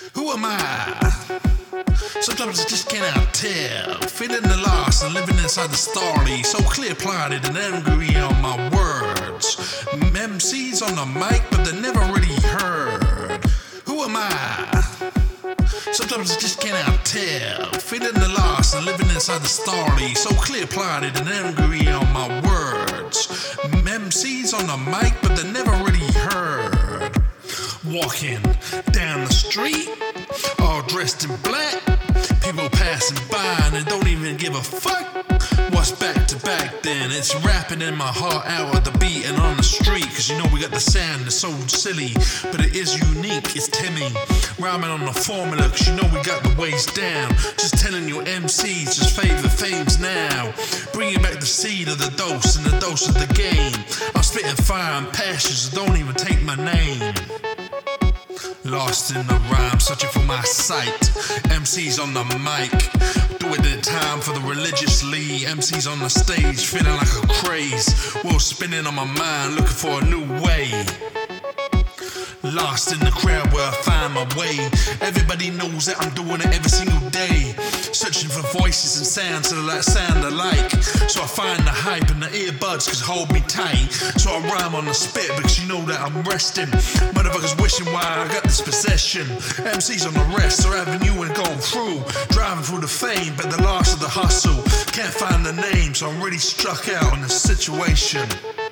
Who am I? Sometimes I just cannot tell. Feeling the loss and living inside the story. So clear-plotted and angry on my words. MCs on the mic, but they're never really heard. Who am I? Sometimes I just cannot tell. Feeling the loss and living inside the story. So clear-plotted and angry on my words. MCs on the mic, but they're never really heard. Walking down the street, all dressed in black. People passing by and they don't even give a fuck. What's back to back then? It's rapping in my heart out of the beat and on the street. Cause you know we got the sound that's so silly, but it is unique, it's Timmy. Rhyming on the formula cause you know we got the ways down. Just telling you MCs, just favour fames now. Bringing back the seed of the dose and the dose of the game. I'm spitting fire and passion, so don't even take my name. Lost in the rhyme, searching for my sight. MCs on the mic, doing the time for the religiously. MCs on the stage, feeling like a craze. World spinning on my mind, looking for a new way. Lost in the crowd where I find my way. Everybody knows that I'm doing it every single day. Searching for voices and sounds that sound alike. So I find the hype and the earbuds cause hold me tight. So I rhyme on the spit because you know that I'm resting. Motherfuckers wishing why I got this possession. MCs on the rest are avenue and going through. Driving through the fame but the loss of the hustle. Can't find the name so I'm really struck out in the situation.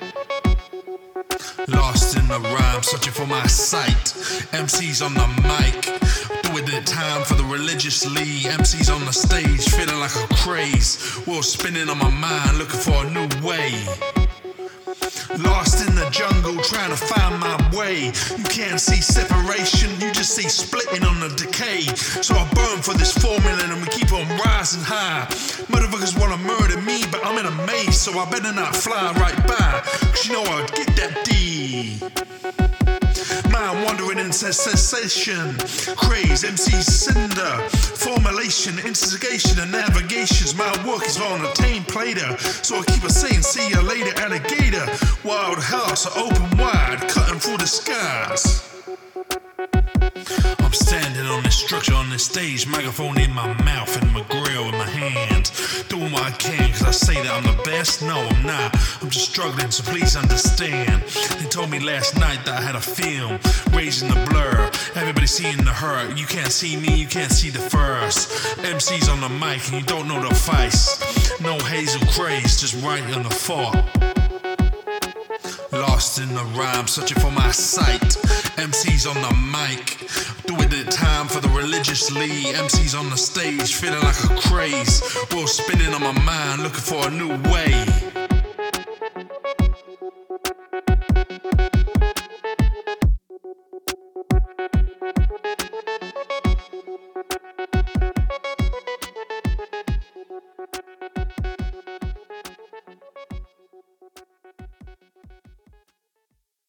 Lost in the rhyme, searching for my sight. MCs on the mic, doing the time for the religiously. MCs on the stage, feeling like a craze. World spinning on my mind, looking for a new way. Lost in the jungle, trying to find my way. You can't see separation, you just see splitting on the decay. So I burn for this formula and we keep on rising high. Motherfuckers wanna murder me, but I'm in a maze, so I better not fly right by. Cause you know I'll get that D. Mind wandering in sensation. Craze, MC cinder. Formulation, instigation, and navigations. My work is on a tame plater. So I keep on saying, see ya later, alligator. Wild house, open wide, cutting through the skies. I'm standing on this structure, on this stage, microphone in my mouth and my grill in my hand. Doing what I can, cause I say that I'm the best. No, I'm not. I'm just struggling, so please understand. They told me last night that I had a film, raising the blur. Everybody seeing the hurt. You can't see me, you can't see the first. MC's on the mic and you don't know the vice. No hazel craze, just right on the thought. Lost in the rhyme, searching for my sight. MCs on the mic, doing the time for the religiously. MCs on the stage, feeling like a craze. World spinning on my mind, looking for a new way.